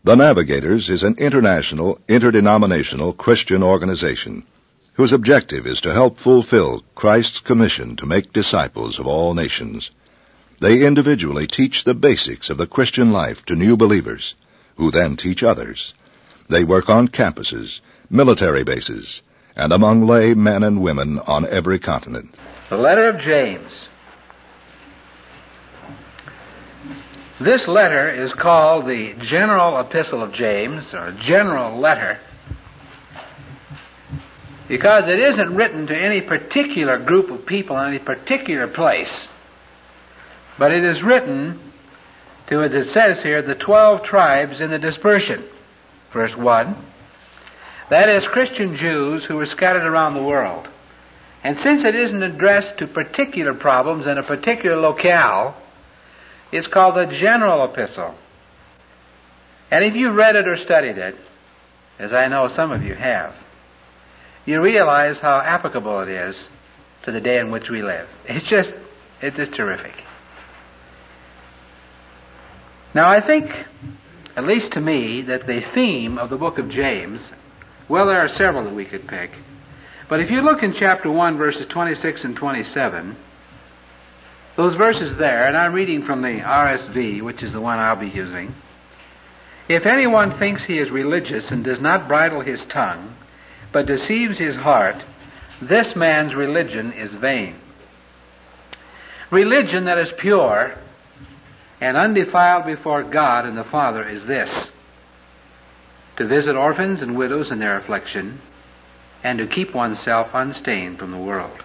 The Navigators is an international, interdenominational Christian organization whose objective is to help fulfill Christ's commission to make disciples of all nations. They individually teach the basics of the Christian life to new believers, who then teach others. They work on campuses, military bases, and among lay men and women on every continent. The letter of James. This letter is called the General Epistle of James, or General Letter, because it isn't written to any particular group of people in any particular place, but it is written to, as it says here, the 12 tribes in the dispersion. Verse 1. That is, Christian Jews who were scattered around the world. And since it isn't addressed to particular problems in a particular locale, it's called the General Epistle. And if you've read it or studied it, as I know some of you have, you realize how applicable it is to the day in which we live. It's just terrific. Now I think, at least to me, that the theme of the book of James, well, there are several that we could pick, but if you look in chapter 1, verses 26 and 27, those verses there, and I'm reading from the RSV, which is the one I'll be using. If anyone thinks he is religious and does not bridle his tongue, but deceives his heart, this man's religion is vain. Religion that is pure and undefiled before God and the Father is this: to visit orphans and widows in their affliction, and to keep oneself unstained from the world.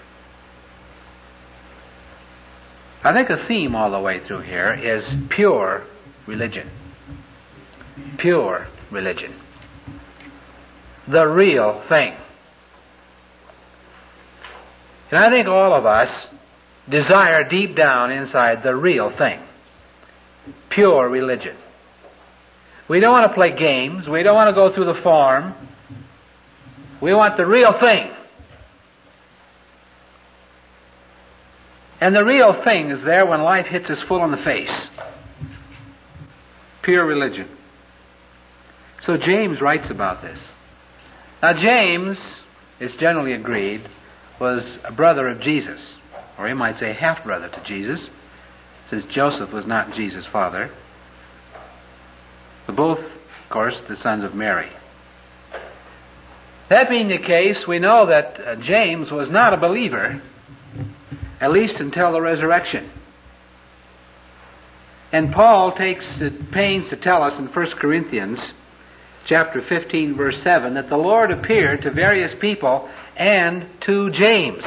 I think a theme all the way through here is pure religion. Pure religion. The real thing. And I think all of us desire deep down inside the real thing. Pure religion. We don't want to play games. We don't want to go through the form. We want the real thing. And the real thing is there when life hits us full in the face. Pure religion. So James writes about this. Now James, it's generally agreed, was a brother of Jesus, or you might say half-brother to Jesus, since Joseph was not Jesus' father. But both, of course, the sons of Mary. That being the case, we know that James was not a believer, at least until the resurrection. And Paul takes the pains to tell us in 1 Corinthians chapter 15, verse 7, that the Lord appeared to various people and to James.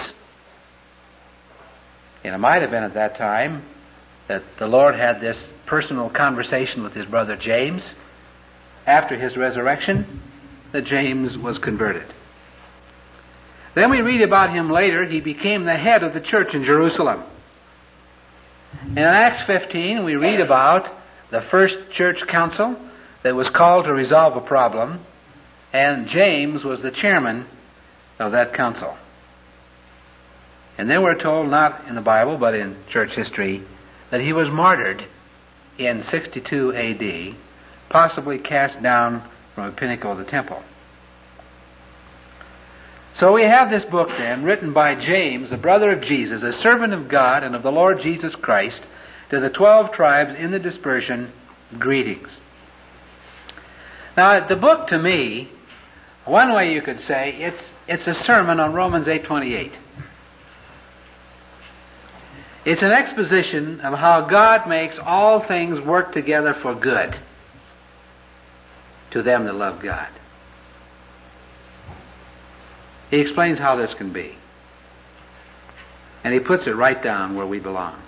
And it might have been at that time that the Lord had this personal conversation with his brother James after his resurrection, that James was converted. Then we read about him later. He became the head of the church in Jerusalem. In Acts 15, we read about the first church council that was called to resolve a problem, and James was the chairman of that council. And then we're told, not in the Bible, but in church history, that he was martyred in 62 A.D., possibly cast down from a pinnacle of the temple. So we have this book then, written by James, the brother of Jesus, a servant of God and of the Lord Jesus Christ, to the 12 tribes in the dispersion, greetings. Now, the book, to me, one way you could say, it's a sermon on Romans 8:28. It's an exposition of how God makes all things work together for good to them that love God. He explains how this can be. And he puts it right down where we belong.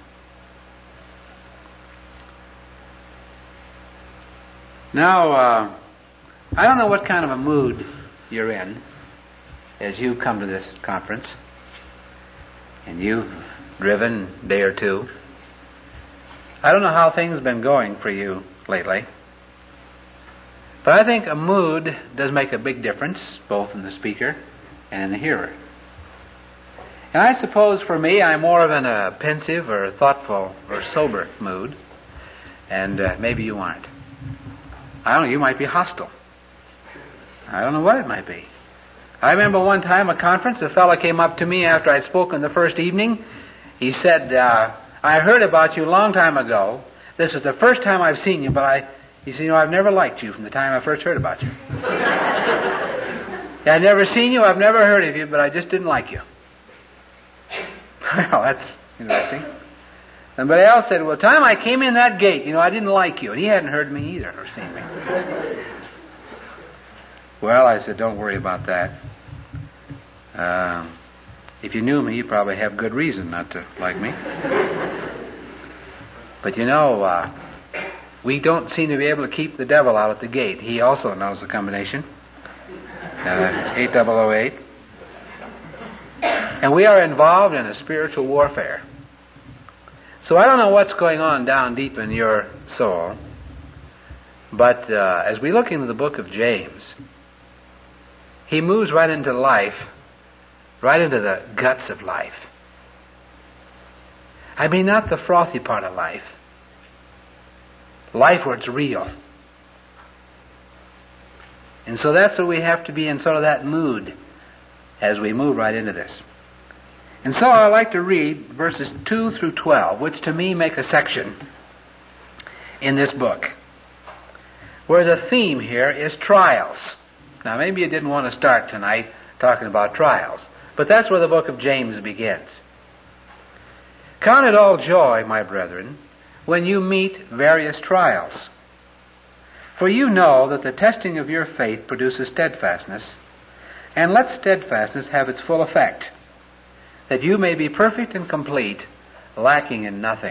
Now, I don't know what kind of a mood you're in as you come to this conference, and you've driven a day or two. I don't know how things have been going for you lately, but I think a mood does make a big difference, both in the speaker and in the hearer. And I suppose for me, I'm more of in a pensive or thoughtful or sober mood, and maybe you aren't. I don't know, you might be hostile. I don't know what it might be. I remember one time a conference, a fellow came up to me after I'd spoken the first evening. He said, I heard about you a long time ago. This is the first time I've seen you, but he said, I've never liked you from the time I first heard about you. I've never seen you, I've never heard of you, but I just didn't like you. Well, that's interesting. Somebody else said, the time I came in that gate, I didn't like you. And he hadn't heard me either or seen me. Well, I said, don't worry about that. If you knew me, you probably have good reason not to like me. But we don't seem to be able to keep the devil out at the gate. He also knows the combination. 8008. And we are involved in a spiritual warfare. So I don't know what's going on down deep in your soul, but as we look into the book of James, he moves right into life, right into the guts of life. I mean, not the frothy part of life. Life where it's real. And so that's what we have to be in, sort of that mood as we move right into this. And so I'd like to read verses 2 through 12, which to me make a section in this book, where the theme here is trials. Now, maybe you didn't want to start tonight talking about trials, but that's where the book of James begins. Count it all joy, my brethren, when you meet various trials. For you know that the testing of your faith produces steadfastness, and let steadfastness have its full effect, that you may be perfect and complete, lacking in nothing.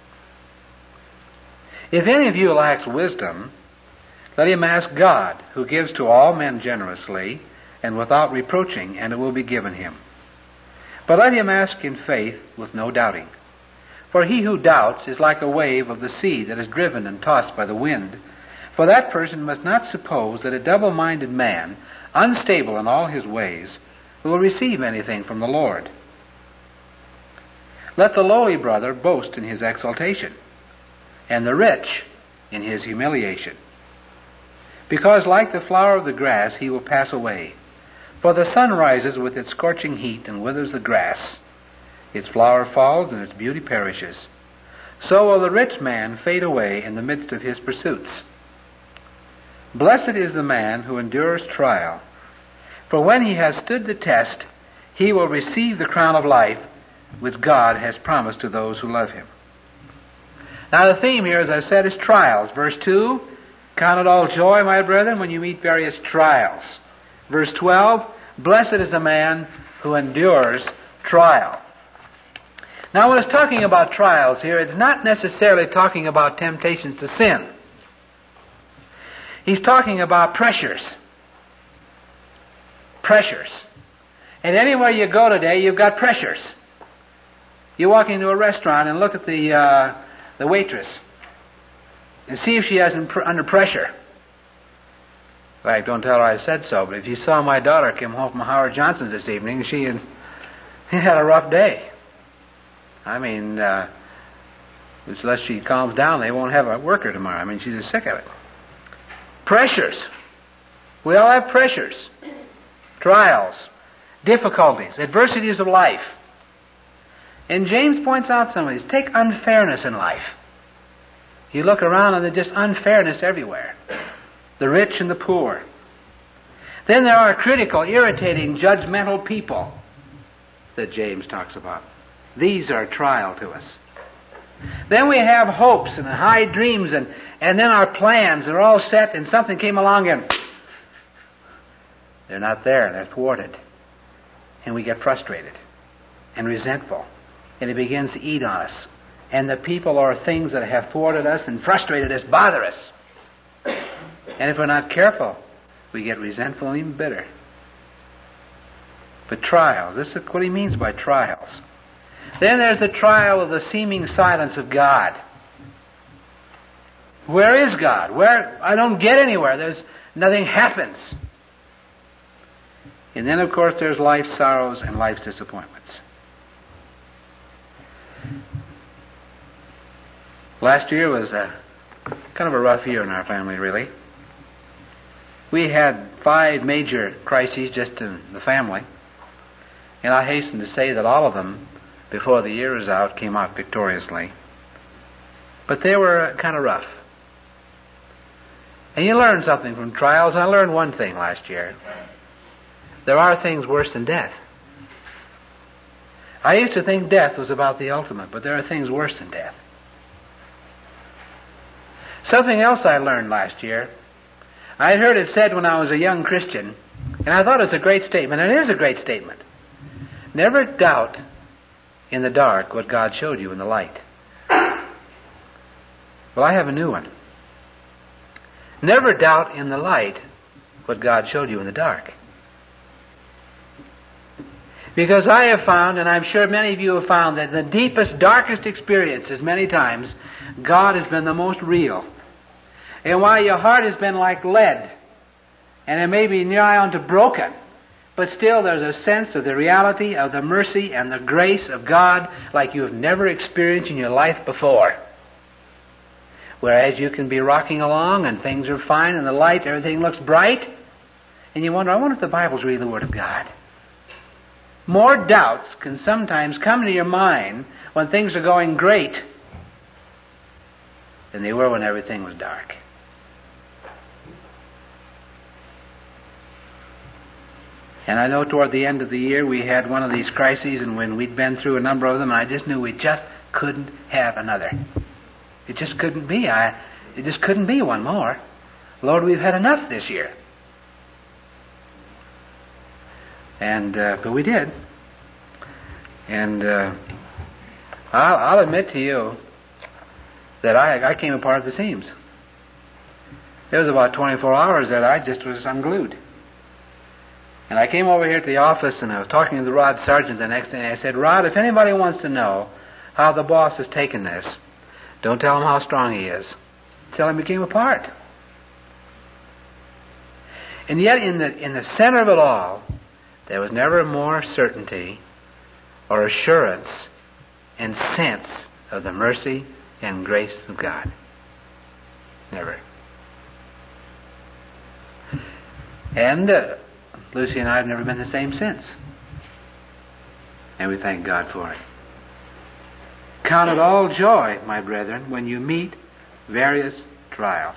If any of you lacks wisdom, let him ask God, who gives to all men generously and without reproaching, and it will be given him. But let him ask in faith with no doubting. For he who doubts is like a wave of the sea that is driven and tossed by the wind. For that person must not suppose that a double-minded man, unstable in all his ways, will receive anything from the Lord. Let the lowly brother boast in his exaltation, and the rich in his humiliation. Because like the flower of the grass he will pass away. For the sun rises with its scorching heat and withers the grass. Its flower falls and its beauty perishes. So will the rich man fade away in the midst of his pursuits. Blessed is the man who endures trial, for when he has stood the test, he will receive the crown of life which God has promised to those who love him. Now the theme here, as I said, is trials. Verse 2, count it all joy, my brethren, when you meet various trials. Verse 12, blessed is the man who endures trial. Now when it's talking about trials here, it's not necessarily talking about temptations to sin. He's talking about pressures. Pressures. And anywhere you go today, you've got pressures. You walk into a restaurant and look at the waitress and see if she isn't under pressure. In fact, don't tell her I said so, but if you saw my daughter come home from Howard Johnson's this evening, she had a rough day. I mean, unless she calms down, they won't have a worker tomorrow. I mean, she's just sick of it. Pressures. We all have pressures. Trials. Difficulties. Adversities of life. And James points out some of these. Take unfairness in life. You look around and there's just unfairness everywhere. The rich and the poor. Then there are critical, irritating, judgmental people that James talks about. These are a trial to us. Then we have hopes and high dreams and then our plans are all set and something came along and they're not there, they're thwarted. And we get frustrated and resentful. And it begins to eat on us. And the people or things that have thwarted us and frustrated us bother us. And if we're not careful, we get resentful and even bitter. But trials, this is what he means by trials. Then there's the trial of the seeming silence of God. Where is God? Where? I don't get anywhere. Nothing happens. And then, of course, there's life's sorrows and life's disappointments. Last year was kind of a rough year in our family, really. We had 5 major crises just in the family, and I hasten to say that all of them, before the year was out, came out victoriously. But they were kind of rough. And you learn something from trials. I learned one thing last year. There are things worse than death. I used to think death was about the ultimate, but there are things worse than death. Something else I learned last year. I had heard it said when I was a young Christian, and I thought it was a great statement, and it is a great statement. Never doubt in the dark what God showed you in the light. Well, I have a new one. Never doubt in the light what God showed you in the dark. Because I have found, and I'm sure many of you have found, that the deepest, darkest experiences, many times, God has been the most real. And while your heart has been like lead, and it may be nigh on to broken, but still there's a sense of the reality of the mercy and the grace of God like you have never experienced in your life before. Whereas you can be rocking along and things are fine and the light, everything looks bright, and you wonder, I wonder if the Bible's really the Word of God. More doubts can sometimes come to your mind when things are going great than they were when everything was dark. And I know toward the end of the year we had one of these crises, and when we'd been through a number of them, I just knew we just couldn't have another. It just couldn't be. It just couldn't be one more. Lord, we've had enough this year. And but we did. And I'll admit to you that I came apart at the seams. There was about 24 hours that I just was unglued. And I came over here to the office and I was talking to the Rod Sergeant the next day, and I said, Rod, if anybody wants to know how the boss has taken this, don't tell him how strong he is. Tell him he came apart. And yet in the center of it all, there was never more certainty or assurance and sense of the mercy and grace of God. Never. And Lucy and I have never been the same since. And we thank God for it. Count it all joy, my brethren, when you meet various trials.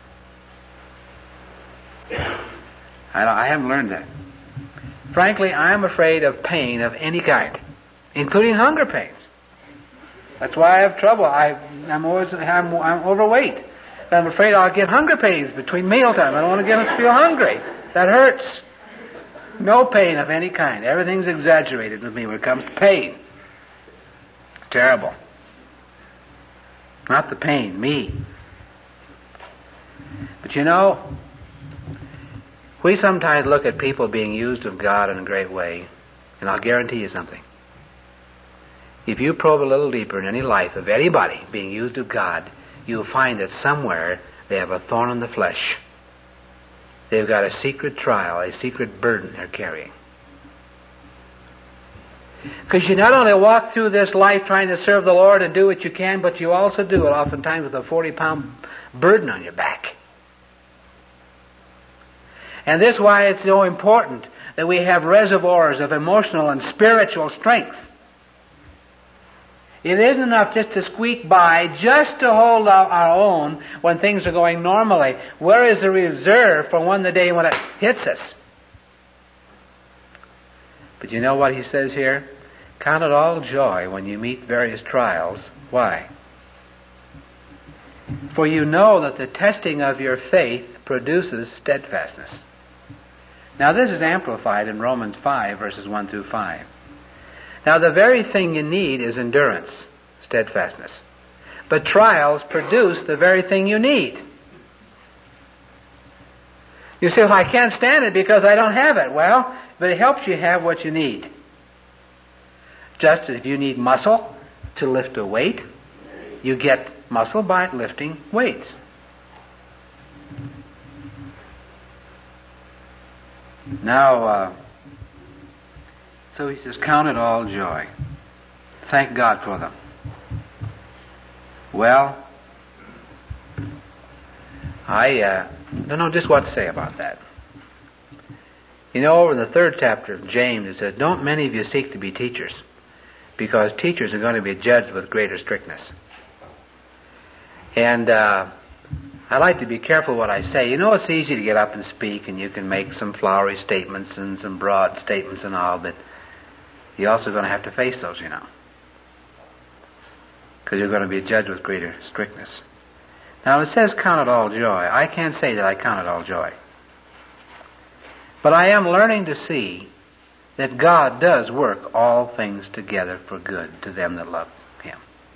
I haven't learned that. Frankly, I am afraid of pain of any kind, including hunger pains. That's why I have trouble. I'm overweight. I'm afraid I'll get hunger pains between mealtime. I don't want to get feel hungry. That hurts. No pain of any kind. Everything's exaggerated with me when it comes to pain. Terrible. Not the pain, me. But you know, we sometimes look at people being used of God in a great way, and I'll guarantee you something. If you probe a little deeper in any life of anybody being used of God, you'll find that somewhere they have a thorn in the flesh. They've got a secret trial, a secret burden they're carrying. Because you not only walk through this life trying to serve the Lord and do what you can, but you also do it oftentimes with a 40-pound burden on your back. And this is why it's so important that we have reservoirs of emotional and spiritual strength. It isn't enough just to squeak by, just to hold our own when things are going normally. Where is the reserve for the day when it hits us? But you know what he says here? Count it all joy when you meet various trials. Why? For you know that the testing of your faith produces steadfastness. Now this is amplified in Romans 5, verses 1 through 5. Now the very thing you need is endurance, steadfastness. But trials produce the very thing you need. You say, well, I can't stand it because I don't have it. Well, but it helps you have what you need. Just as if you need muscle to lift a weight, you get muscle by lifting weights. Now, so he says, count it all joy. Thank God for them. Well, I don't know just what to say about that. You know, over in the 3rd chapter of James, it says, "Don't many of you seek to be teachers, because teachers are going to be judged with greater strictness." And I like to be careful what I say. You know, it's easy to get up and speak, and you can make some flowery statements and some broad statements and all, but you're also going to have to face those, you know, because you're going to be judged with greater strictness. Now, it says, "Count it all joy." I can't say that I count it all joy. But I am learning to see that God does work all things together for good to them that love Him.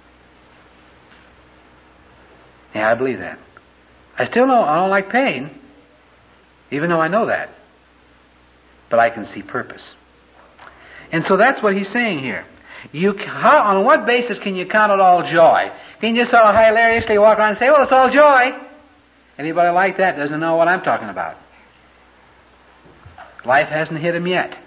Yeah, I believe that. I still know I don't like pain, even though I know that. But I can see purpose. And so that's what he's saying here. On what basis can you count it all joy? Can you just sort of hilariously walk around and say, "Well, it's all joy"? Anybody like that doesn't know what I'm talking about. Life hasn't hit him yet.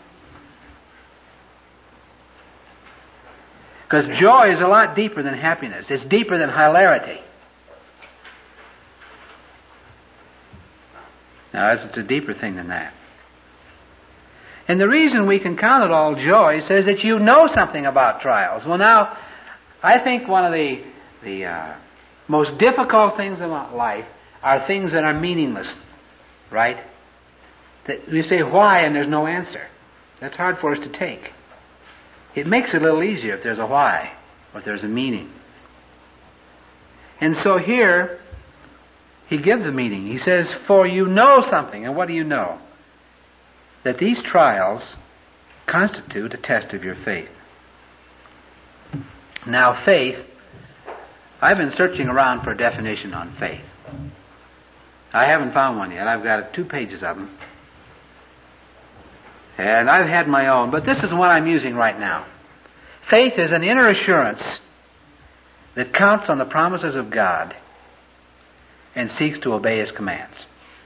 Because joy is a lot deeper than happiness. It's deeper than hilarity. Now, it's a deeper thing than that. And the reason we can count it all joy says that you know something about trials. Well, now, I think one of the most difficult things about life are things that are meaningless, right? That we say why and there's no answer. That's hard for us to take. It makes it a little easier if there's a why, or if there's a meaning. And so here, he gives a meaning. He says, "For you know something." And what do you know? That these trials constitute a test of your faith. Now, faith, I've been searching around for a definition on faith. I haven't found one yet. I've got 2 pages of them. And I've had my own, but this is what I'm using right now. Faith is an inner assurance that counts on the promises of God and seeks to obey His commands.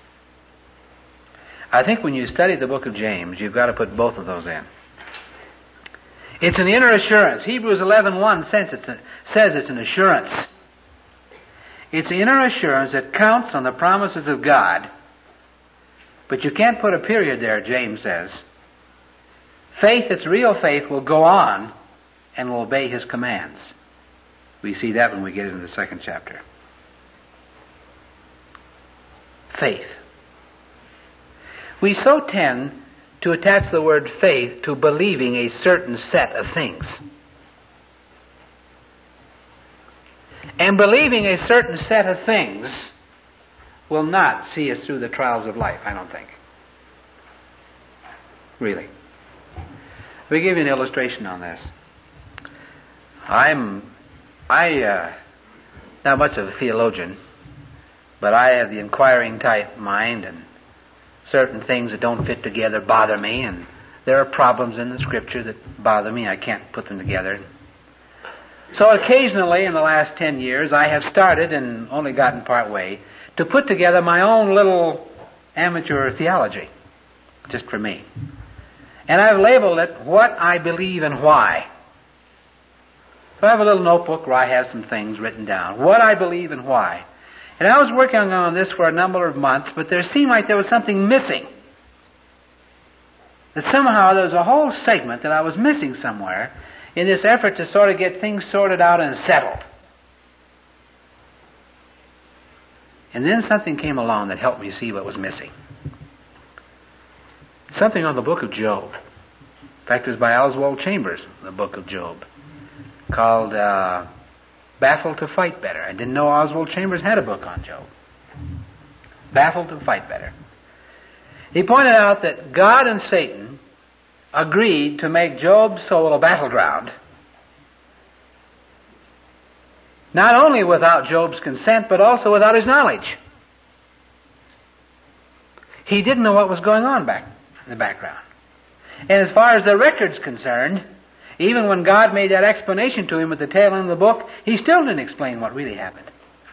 I think when you study the book of James, you've got to put both of those in. It's an inner assurance. Hebrews 11:1 says it's an assurance. It's an inner assurance that counts on the promises of God. But you can't put a period there, James says. Faith, it's real faith, will go on and will obey His commands. We see that when we get into the 2nd chapter. Faith. We so tend to attach the word faith to believing a certain set of things. And believing a certain set of things will not see us through the trials of life, I don't think. Really. Let me give you an illustration on this. I'm not much of a theologian, but I have the inquiring type mind, and certain things that don't fit together bother me, and there are problems in the Scripture that bother me. I can't put them together. So occasionally in the last 10 years, I have started, and only gotten part way, to put together my own little amateur theology, just for me. And I've labeled it, What I Believe and Why. So I have a little notebook where I have some things written down. What I believe and why. And I was working on this for a number of months, but there seemed like there was something missing. That somehow there was a whole segment that I was missing somewhere in this effort to sort of get things sorted out and settled. And then something came along that helped me see what was missing. Something on the book of Job. In fact, it was by Oswald Chambers, the book of Job, called Baffled to Fight Better. I didn't know Oswald Chambers had a book on Job. Baffled to Fight Better. He pointed out that God and Satan agreed to make Job's soul a battleground, not only without Job's consent, but also without his knowledge. He didn't know what was going on back in the background. And as far as the record's concerned, even when God made that explanation to him at the tail end of the book, he still didn't explain what really happened.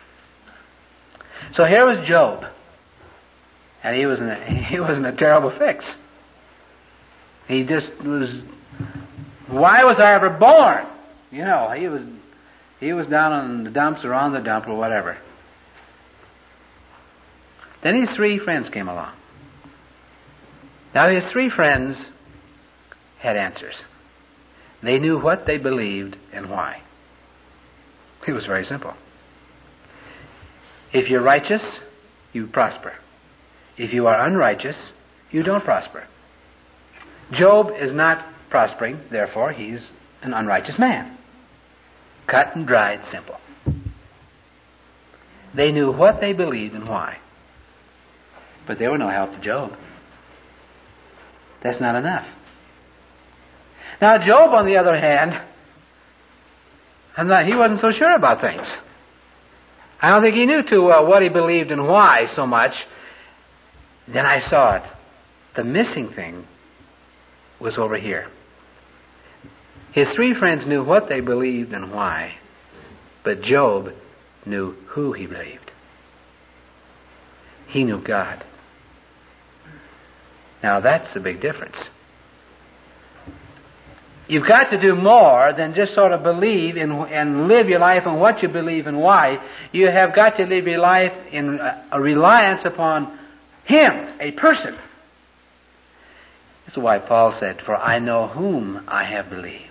So here was Job, and he was in a terrible fix. He just was, why was I ever born? You know, he was down on the dumps or on the dump or whatever. Then his three friends came along. Now his three friends had answers. They knew what they believed and why. It was very simple. If you're righteous, you prosper. If you are unrighteous, you don't prosper. Job is not prospering, therefore he's an unrighteous man. Cut and dried, simple. They knew what they believed and why. But they were no help to Job. That's not enough. Now Job, on the other hand, he wasn't so sure about things. I don't think he knew too well what he believed and why so much. Then I saw it. The missing thing was over here. His three friends knew what they believed and why, but Job knew who he believed. He knew God. Now that's a big difference. You've got to do more than just sort of believe and live your life on what you believe and why. You have got to live your life in a reliance upon Him, a person. This is why Paul said, "For I know whom I have believed."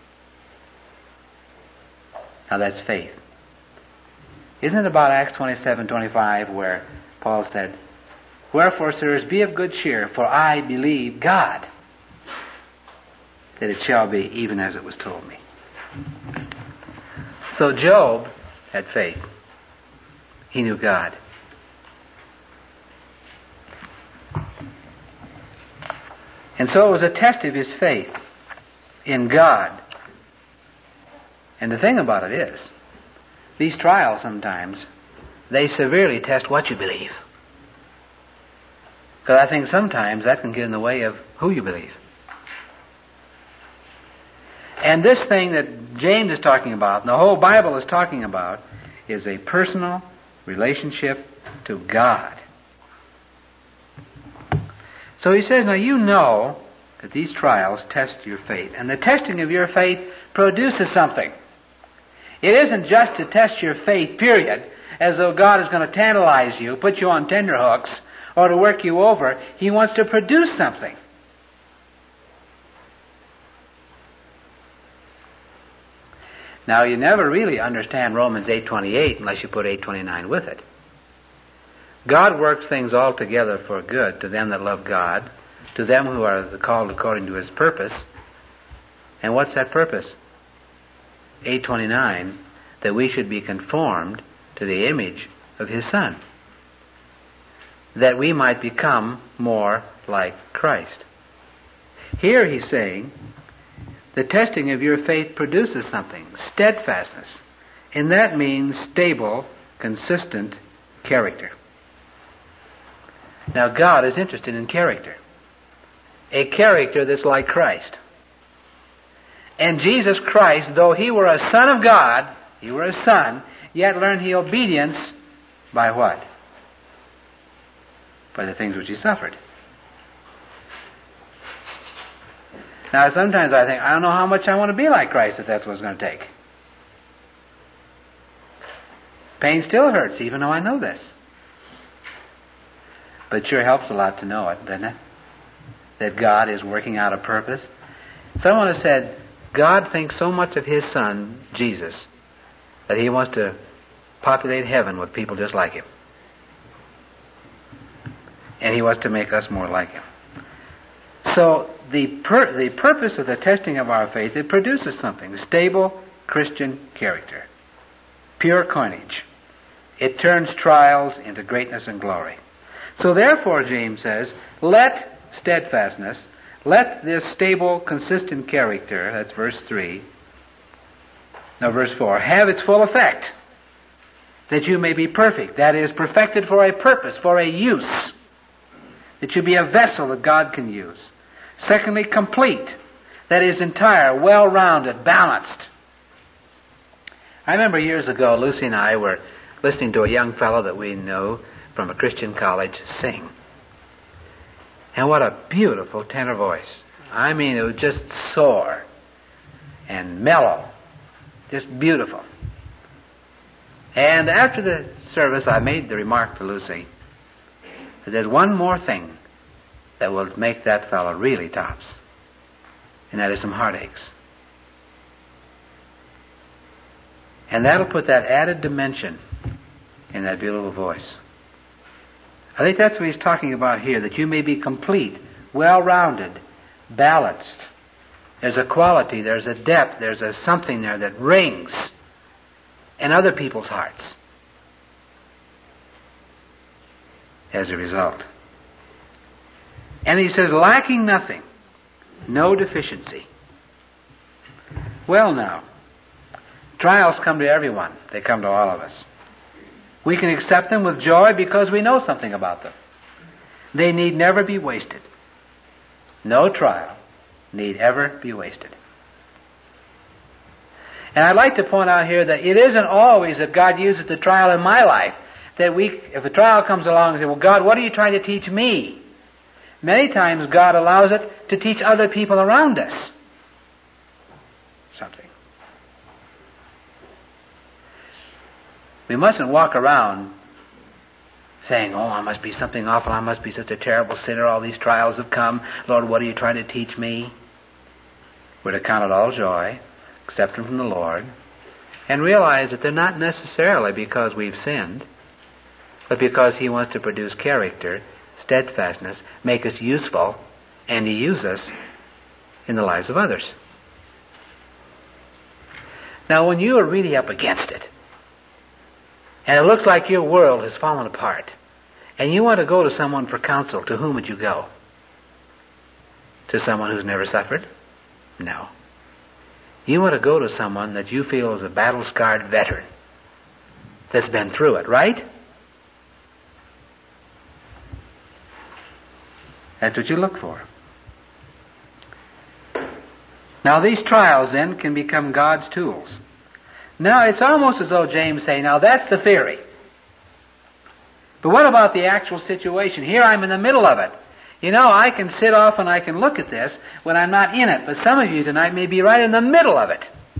Now that's faith. Isn't it about Acts 27:25 where Paul said, "Wherefore, sirs, be of good cheer, for I believe God, that it shall be even as it was told me." So Job had faith. He knew God. And so it was a test of his faith in God. And the thing about it is, these trials sometimes, they severely test what you believe. Because I think sometimes that can get in the way of who you believe. And this thing that James is talking about, and the whole Bible is talking about, is a personal relationship to God. So he says, now you know that these trials test your faith. And the testing of your faith produces something. It isn't just to test your faith, period, as though God is going to tantalize you, put you on tenterhooks, or to work you over. He wants to produce something. Now, you never really understand Romans 8:28 unless you put 8:29 with it. God works things all together for good to them that love God, to them who are called according to His purpose. And what's that purpose? 8:29, that we should be conformed to the image of His Son, that we might become more like Christ. Here he's saying, the testing of your faith produces something, steadfastness, and that means stable, consistent character. Now God is interested in character, a character that's like Christ. And Jesus Christ, though He were a Son of God, He were a Son, yet learned He obedience by what? By the things which He suffered. Now sometimes I think, I don't know how much I want to be like Christ if that's what it's going to take. Pain still hurts, even though I know this. But it sure helps a lot to know it, doesn't it? That God is working out a purpose. Someone has said, God thinks so much of His Son, Jesus, that He wants to populate heaven with people just like Him. And He wants to make us more like Him. So the purpose of the testing of our faith, it produces something. Stable Christian character. Pure coinage. It turns trials into greatness and glory. So therefore, James says, let steadfastness, let this stable, consistent character, that's verse 4, have its full effect, that you may be perfect, that is, perfected for a purpose, for a use, that you be a vessel that God can use. Secondly, complete, that is, entire, well-rounded, balanced. I remember years ago, Lucy and I were listening to a young fellow that we knew from a Christian college sing. And what a beautiful tenor voice. I mean, it was just soar and mellow. Just beautiful. And after the service, I made the remark to Lucy, But there's one more thing that will make that fellow really tops, and that is some heartaches. And that'll put that added dimension in that beautiful voice. I think that's what he's talking about here, that you may be complete, well-rounded, balanced. There's a quality, there's a depth, there's a something there that rings in other people's hearts as a result. And he says, lacking nothing, no deficiency. Well now, trials come to everyone. They come to all of us. We can accept them with joy because we know something about them. They need never be wasted. No trial need ever be wasted. And I'd like to point out here that it isn't always that God uses the trial in my life, that if a trial comes along and say, well, God, what are you trying to teach me? Many times God allows it to teach other people around us something. We mustn't walk around saying, oh, I must be something awful, I must be such a terrible sinner, all these trials have come, Lord, what are you trying to teach me? We're to count it all joy, accept them from the Lord, and realize that they're not necessarily because we've sinned, but because He wants to produce character, steadfastness, make us useful, and to use us in the lives of others. Now, when you are really up against it, and it looks like your world has fallen apart, and you want to go to someone for counsel, to whom would you go? To someone who's never suffered? No. You want to go to someone that you feel is a battle-scarred veteran that's been through it, right? That's what you look for. Now these trials then can become God's tools. Now it's almost as though James saying, now that's the theory. But what about the actual situation? Here I'm in the middle of it. You know, I can sit off and I can look at this when I'm not in it. But some of you tonight may be right in the middle of it.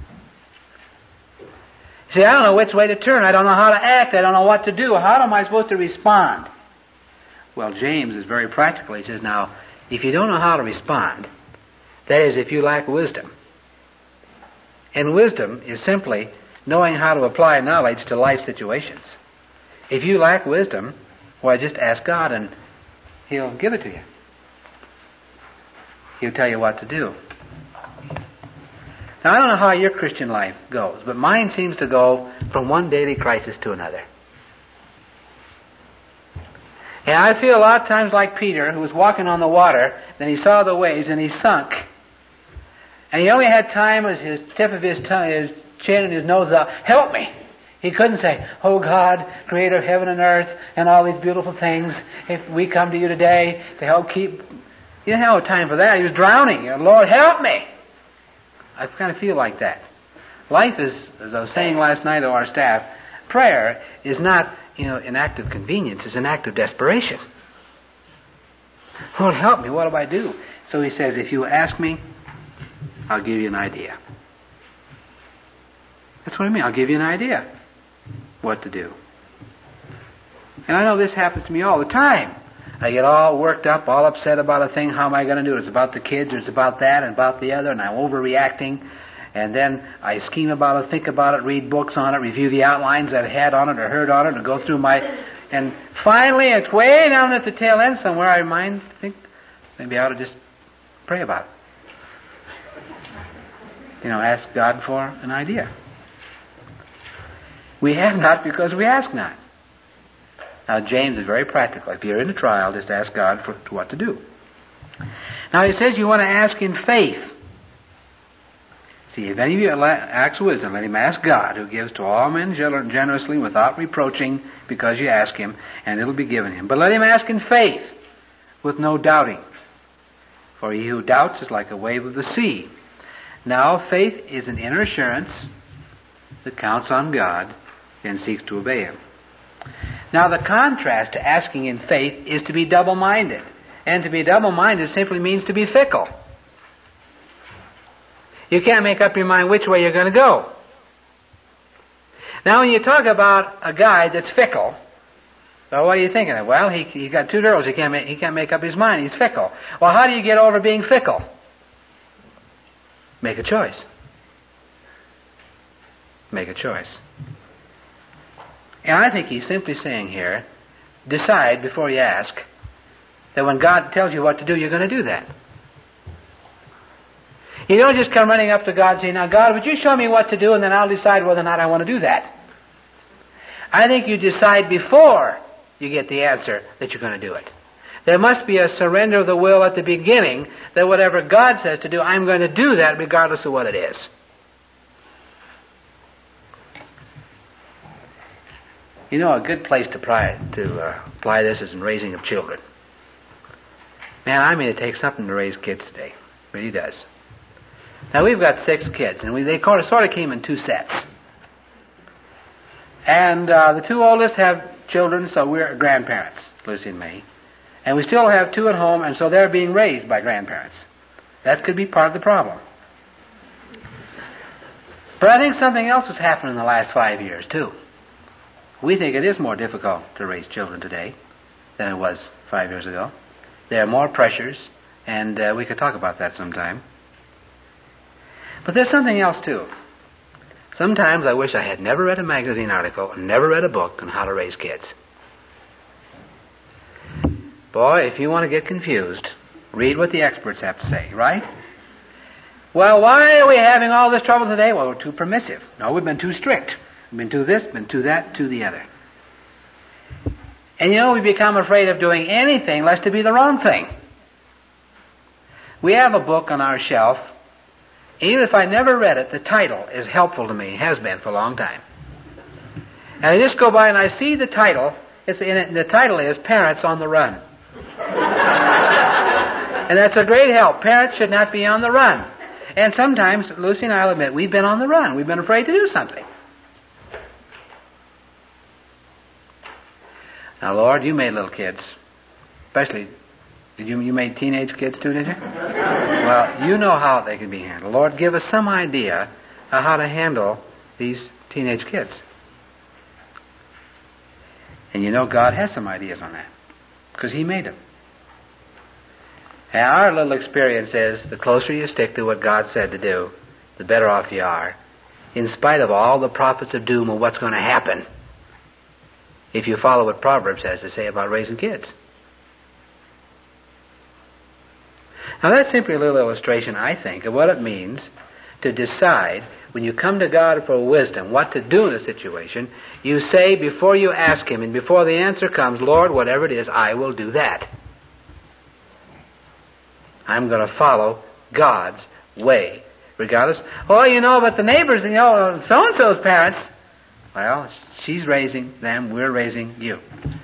You say, I don't know which way to turn. I don't know how to act. I don't know what to do. How am I supposed to respond? Well, James is very practical. He says, now, if you don't know how to respond, that is, if you lack wisdom. And wisdom is simply knowing how to apply knowledge to life situations. If you lack wisdom, why, just ask God and He'll give it to you. He'll tell you what to do. Now, I don't know how your Christian life goes, but mine seems to go from one daily crisis to another. And I feel a lot of times like Peter, who was walking on the water, then he saw the waves and he sunk. And he only had time as his tip of his tongue, his chin and his nose out, help me. He couldn't say, oh God, creator of heaven and earth and all these beautiful things, if we come to you today to help keep... He didn't have time for that. He was drowning. Lord, help me. I kind of feel like that. Life is, as I was saying last night to our staff, prayer is not, an act of convenience. It's an act of desperation. Lord, help me. What do I do? So he says, if you ask me, I'll give you an idea. That's what I mean. I'll give you an idea what to do. And I know this happens to me all the time. I get all worked up, all upset about a thing. How am I going to do it? It's about the kids, or it's about that, and about the other, and I'm overreacting. And then I scheme about it, think about it, read books on it, review the outlines I've had on it or heard on it, and go through and finally, it's way down at the tail end somewhere, I think maybe I ought to just pray about it. Ask God for an idea. We have not because we ask not. Now, James is very practical. If you're in a trial, just ask God for what to do. Now, he says you want to ask in faith. See, if any of you lacks wisdom, let him ask God, who gives to all men generously without reproaching, because you ask him, and it'll be given him. But let him ask in faith, with no doubting. For he who doubts is like a wave of the sea. Now, faith is an inner assurance that counts on God and seeks to obey Him. Now, the contrast to asking in faith is to be double-minded. And to be double-minded simply means to be fickle. You can't make up your mind which way you're going to go. Now, when you talk about a guy that's fickle, So what are you thinking of? Well, he got 2 girls. He can't make up his mind. He's fickle. Well, how do you get over being fickle? Make a choice. Make a choice. And I think he's simply saying here, decide before you ask, that when God tells you what to do, you're going to do that. You don't just come running up to God and say, now God, would you show me what to do, and then I'll decide whether or not I want to do that. I think you decide before you get the answer that you're going to do it. There must be a surrender of the will at the beginning that whatever God says to do, I'm going to do that regardless of what it is. You know, a good place to apply this is in raising of children. Man, I mean, it takes something to raise kids today. It really does. Now, we've got 6 kids, and they sort of came in 2 sets. And the 2 oldest have children, so we're grandparents, Lucy and me. And we still have 2 at home, and so they're being raised by grandparents. That could be part of the problem. But I think something else has happened in the last 5 years, too. We think it is more difficult to raise children today than it was 5 years ago. There are more pressures, and we could talk about that sometime. But there's something else, too. Sometimes I wish I had never read a magazine article and never read a book on how to raise kids. Boy, if you want to get confused, read what the experts have to say, right? Well, why are we having all this trouble today? Well, we're too permissive. No, we've been too strict. We've been too this, been too that, too the other. And you know, we become afraid of doing anything lest it be the wrong thing. We have a book on our shelf. Even if I never read it, the title is helpful to me, has been for a long time. And I just go by and I see the title. The title is Parents on the Run. And that's a great help. Parents should not be on the run. And sometimes, Lucy and I will admit, we've been on the run. We've been afraid to do something. Now, Lord, you made little kids. Especially, you made teenage kids too, did you? Well, you know how they can be handled. Lord, give us some idea of how to handle these teenage kids. And you know God has some ideas on that, because He made them. And our little experience is, the closer you stick to what God said to do, the better off you are, in spite of all the prophets of doom of what's going to happen, if you follow what Proverbs has to say about raising kids. Now that's simply a little illustration, I think, of what it means to decide, when you come to God for wisdom, what to do in a situation. You say before you ask Him, and before the answer comes, Lord, whatever it is, I will do that. I'm going to follow God's way, regardless. Oh, you know, but the neighbors, so-and-so's parents. Well, she's raising them, we're raising you.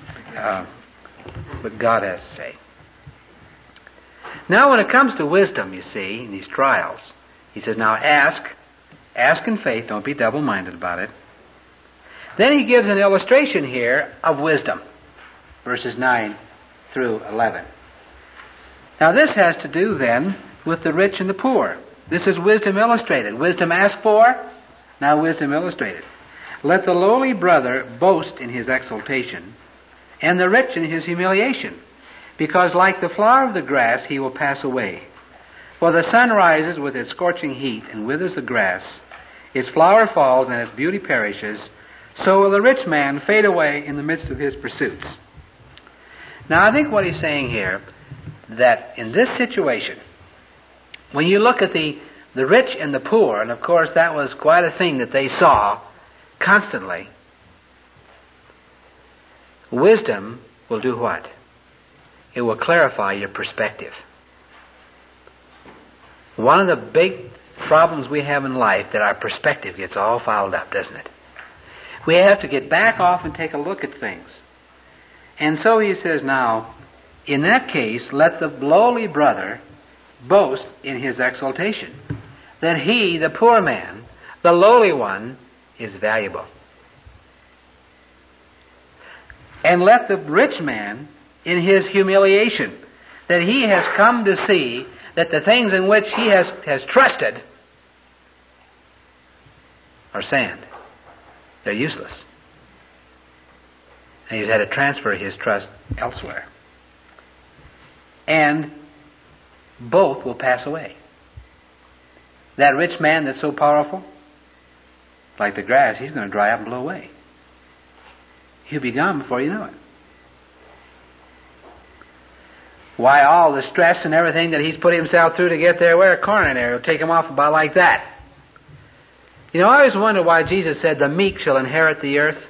But God has to say. Now when it comes to wisdom, you see, in these trials, He says, now ask in faith, don't be double-minded about it. Then He gives an illustration here of wisdom, verses 9 through 11. Now this has to do then with the rich and the poor. This is wisdom illustrated. Wisdom asked for, now wisdom illustrated. Let the lowly brother boast in his exaltation, and the rich in his humiliation, because like the flower of the grass he will pass away. For the sun rises with its scorching heat and withers the grass, its flower falls and its beauty perishes, so will the rich man fade away in the midst of his pursuits. Now I think what he's saying here, that in this situation, when you look at the rich and the poor, and of course that was quite a thing that they saw constantly, wisdom will do what? It will clarify your perspective. One of the big problems we have in life, that our perspective gets all fouled up, doesn't it? We have to get back off and take a look at things. And so he says, now, in that case, let the lowly brother boast in his exaltation, that he, the poor man, the lowly one, is valuable. And let the rich man in his humiliation, that he has come to see that the things in which he has trusted are sand. They're useless. And he's had to transfer his trust elsewhere. And both will pass away. That rich man that's so powerful, like the grass, he's going to dry up and blow away. He'll be gone before you know it. Why, all the stress and everything that he's put himself through to get there, wear a coronary will take him off about like that. You know, I always wonder why Jesus said, the meek shall inherit the earth.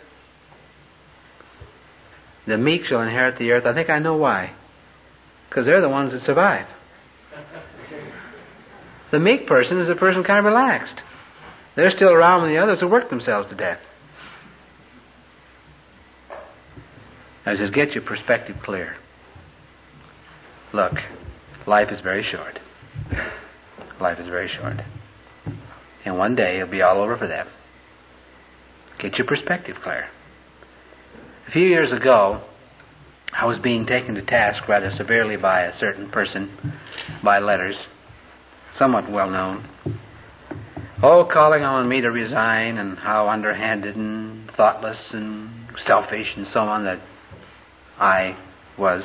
The meek shall inherit the earth. I think I know why. Because they're the ones that survive. The meek person is a person kind of relaxed. They're still around when the others have worked themselves to death. I says, get your perspective clear. Look, life is very short. Life is very short. And one day it'll be all over for them. Get your perspective clear. A few years ago, I was being taken to task rather severely by a certain person by letters, somewhat well known. Oh, calling on me to resign and how underhanded and thoughtless and selfish and so on that I was.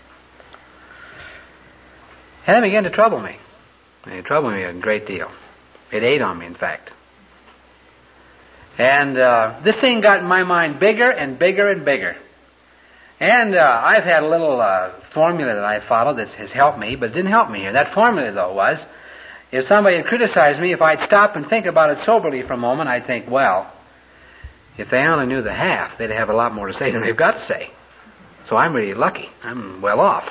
And it began to trouble me. It troubled me a great deal. It ate on me, in fact. And this thing got in my mind bigger and bigger and bigger. And I've had a little formula that I followed that has helped me, but it didn't help me here. That formula, though, was, if somebody had criticized me, if I'd stop and think about it soberly for a moment, I'd think, well, if they only knew the half, they'd have a lot more to say than they've got to say. So I'm really lucky. I'm well off.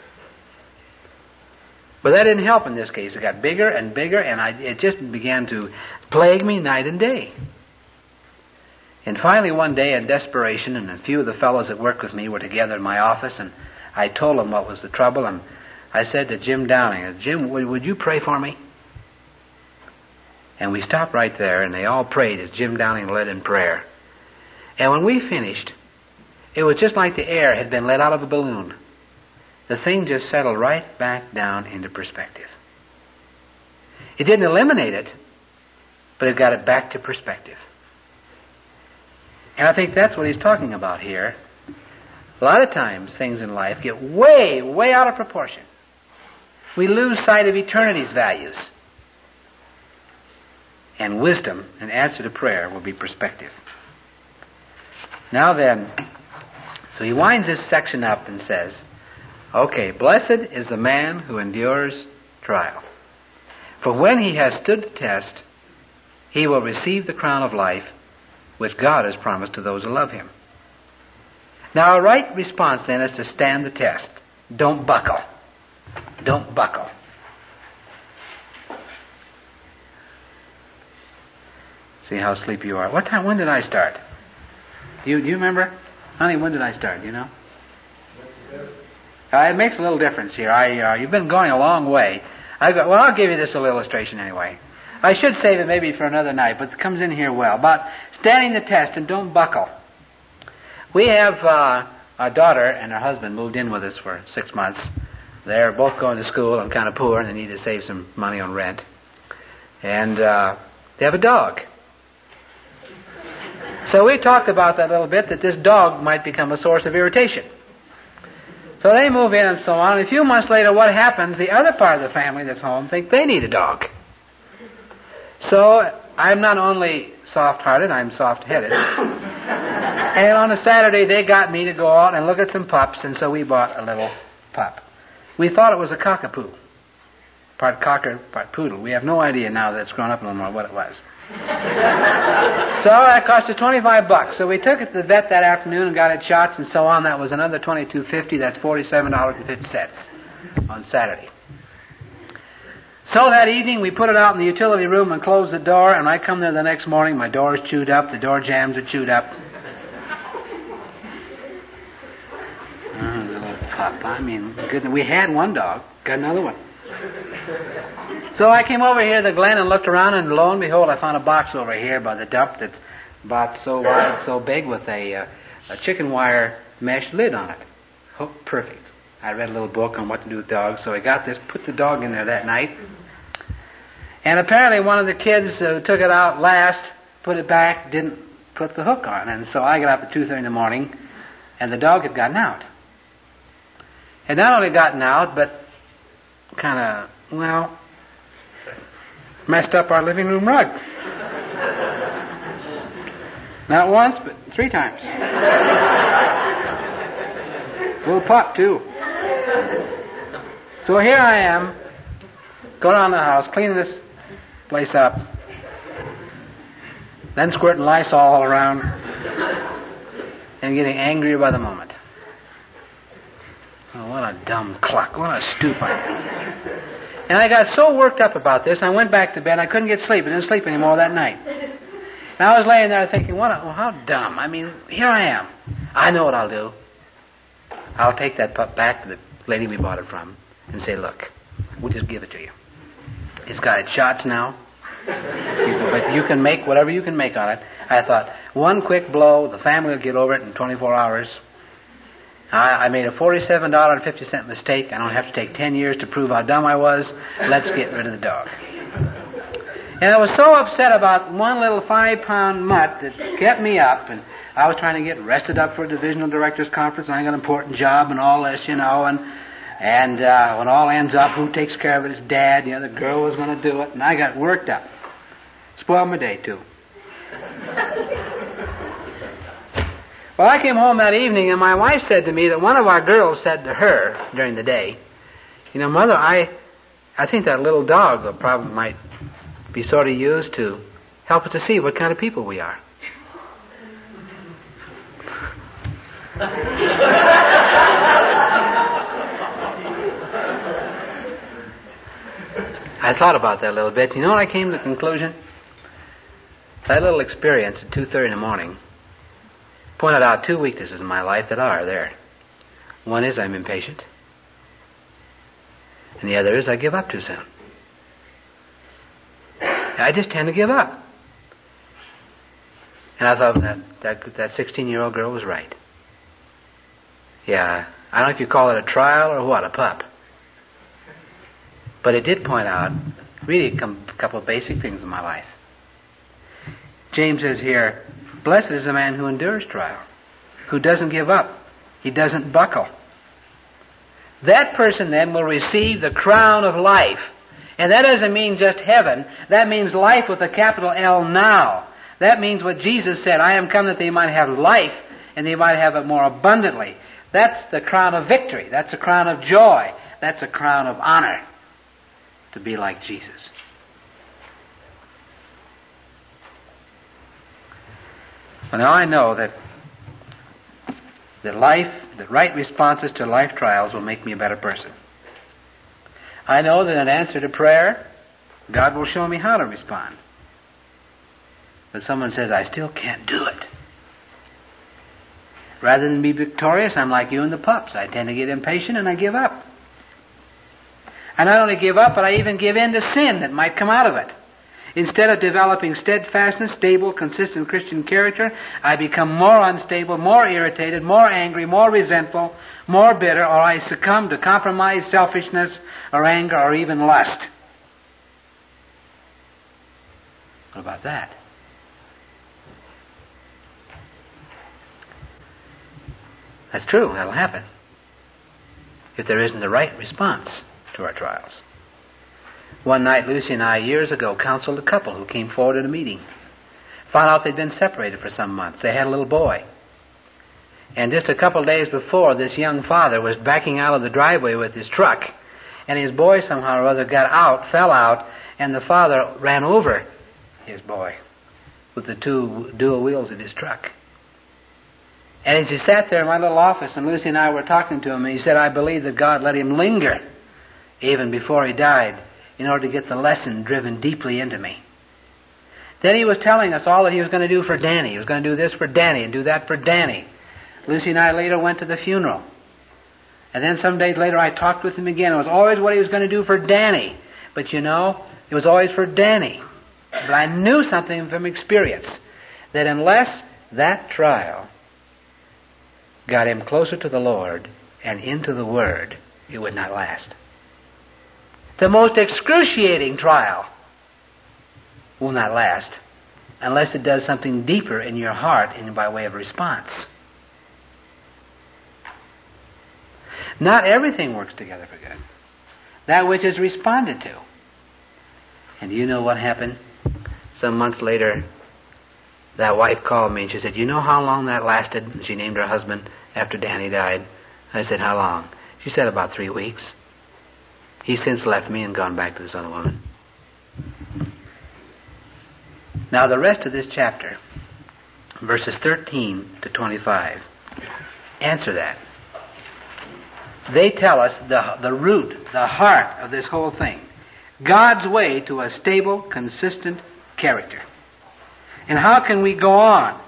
But that didn't help in this case. It got bigger and bigger, and it just began to plague me night and day. And finally one day in desperation, and a few of the fellows that worked with me were together in my office, and I told them what was the trouble, and I said to Jim Downing, Jim, would you pray for me? And we stopped right there, and they all prayed as Jim Downing led in prayer. And when we finished, it was just like the air had been let out of a balloon. The thing just settled right back down into perspective. It didn't eliminate it, but it got it back to perspective. And I think that's what he's talking about here. A lot of times things in life get way, way out of proportion. We lose sight of eternity's values. And wisdom, in answer to prayer, will be perspective. Now then, so he winds this section up and says, okay, blessed is the man who endures trial. For when he has stood the test, he will receive the crown of life which God has promised to those who love him. Now a right response then is to stand the test. Don't buckle. Don't buckle. See how sleepy you are. What time? When did I start? Do you remember? Honey, when did I start? Do you know? It makes a little difference here. You've been going a long way. I'll give you this little illustration anyway. I should save it maybe for another night, but it comes in here well. About standing the test and don't buckle. We have a daughter and her husband moved in with us for 6 months. They're both going to school and kind of poor, and they need to save some money on rent. And they have a dog. So we talked about that a little bit, that this dog might become a source of irritation. So they move in and so on. And a few months later, what happens? The other part of the family that's home think they need a dog. So I'm not only soft-hearted, I'm soft-headed. And on a Saturday, they got me to go out and look at some pups, and so we bought a little pup. We thought it was a cockapoo. Part cocker, part poodle. We have no idea now that it's grown up no more what it was. So that cost us $25. So we took it to the vet that afternoon and got it shots and so on. That was another $22.50. That's $47.50 on Saturday. So that evening we put it out in the utility room and closed the door, and I come there the next morning, my door is chewed up, the door jambs are chewed up. Little pup. I mean, goodness, we had one dog, got another one. So I came over here to the Glen and looked around, and lo and behold, I found a box over here by the dump that's about so wide, so big, with a chicken wire mesh lid on it. Oh, perfect. I read a little book on what to do with dogs, so I got this, put the dog in there that night. And apparently one of the kids who took it out last, put it back, didn't put the hook on. And so I got up at 2:30 in the morning, And the dog had gotten out. Had not only gotten out, but kind of, messed up our living room rug. Not once, but 3 times. Little pup, too. So here I am, going around the house, cleaning this place up, then squirting Lysol all around, and getting angrier by the moment. Oh, what a dumb cluck. What a stoop I am. And I got so worked up about this, I went back to bed. I couldn't get sleep. I didn't sleep anymore that night. And I was laying there thinking, how dumb. I mean, here I am. I know what I'll do. I'll take that pup back to the lady we bought it from and say, look, we'll just give it to you. It's got its shots now. But you can make whatever you can make on it. I thought, one quick blow, the family will get over it in 24 hours. I made a $47.50 mistake. I don't have to take 10 years to prove how dumb I was. Let's get rid of the dog. And I was so upset about one little 5-pound mutt that kept me up, and I was trying to get rested up for a divisional directors conference, and I got an important job and all this, and when all ends up, who takes care of it is Dad. The girl was going to do it, and I got worked up. Spoiled my day, too. Well, I came home that evening, and my wife said to me that one of our girls said to her during the day, Mother, I think that little dog probably might be sort of used to help us to see what kind of people we are. I thought about that a little bit. You know what I came to the conclusion? That little experience at 2:30 in the morning pointed out 2 weaknesses in my life that are there. One is I'm impatient, and the other is I give up too soon. I just tend to give up. And I thought that 16-year-old girl was right. Yeah, I don't know if you call it a trial or what, a pup. But it did point out really a couple of basic things in my life. James says here, blessed is the man who endures trial, who doesn't give up, he doesn't buckle. That person then will receive the crown of life. And that doesn't mean just heaven. That means life with a capital L now. That means what Jesus said, I am come that they might have life, and they might have it more abundantly. That's the crown of victory. That's the crown of joy. That's a crown of honor, to be like Jesus. Well, now I know that right responses to life trials will make me a better person. I know that in answer to prayer, God will show me how to respond. But someone says, I still can't do it. Rather than be victorious, I'm like you and the pups. I tend to get impatient and I give up. I not only give up, but I even give in to sin that might come out of it. Instead of developing steadfastness, stable, consistent Christian character, I become more unstable, more irritated, more angry, more resentful, more bitter, or I succumb to compromise, selfishness, or anger, or even lust. What about that? That's true. That'll happen if there isn't the right response to our trials. One night, Lucy and I, years ago, counseled a couple who came forward at a meeting. Found out they'd been separated for some months. They had a little boy. And just a couple of days before, this young father was backing out of the driveway with his truck, and his boy somehow or other fell out, and the father ran over his boy with the 2 dual wheels of his truck. And as he sat there in my little office, and Lucy and I were talking to him, and he said, I believe that God let him linger even before he died in order to get the lesson driven deeply into me. Then he was telling us all that he was going to do for Danny. He was going to do this for Danny and do that for Danny. Lucy and I later went to the funeral. And then some days later I talked with him again. It was always what he was going to do for Danny. But it was always for Danny. But I knew something from experience, that unless that trial got him closer to the Lord and into the Word, it would not last. The most excruciating trial will not last unless it does something deeper in your heart and by way of response. Not everything works together for good. That which is responded to. And you know what happened? Some months later, that wife called me and she said, "You know how long that lasted?" And she named her husband after Danny died. I said, "How long?" She said, "About 3 weeks. He's since left me and gone back to this other woman." Now the rest of this chapter, verses 13 to 25, answer that. They tell us the root, the heart of this whole thing. God's way to a stable, consistent character. And how can we go on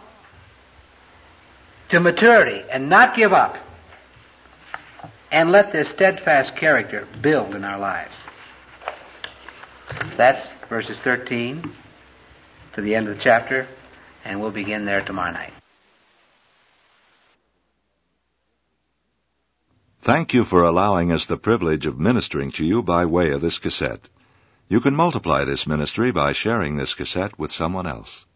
to maturity and not give up and let this steadfast character build in our lives? That's verses 13 to the end of the chapter, and we'll begin there tomorrow night. Thank you for allowing us the privilege of ministering to you by way of this cassette. You can multiply this ministry by sharing this cassette with someone else.